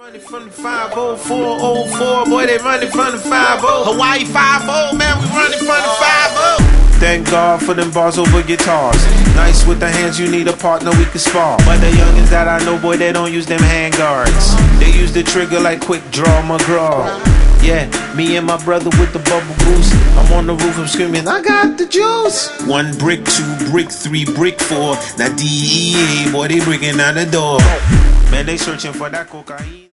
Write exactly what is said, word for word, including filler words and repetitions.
Running from the five oh four oh four, boy, they running from the five oh. Hawaii five oh, man, we running from the five oh. Thank God for them bars over guitars. Nice with the hands, you need a partner we can spar. But the youngins that I know, boy, they don't use them hand guards. They use the trigger like Quick Draw McGraw. Yeah, me and my brother with the bubble goose. I'm on the roof, I'm screaming, I got the juice. One brick, two brick, three brick, four. Now D E A, boy, they breaking down the door. Man, they searching for that cocaine.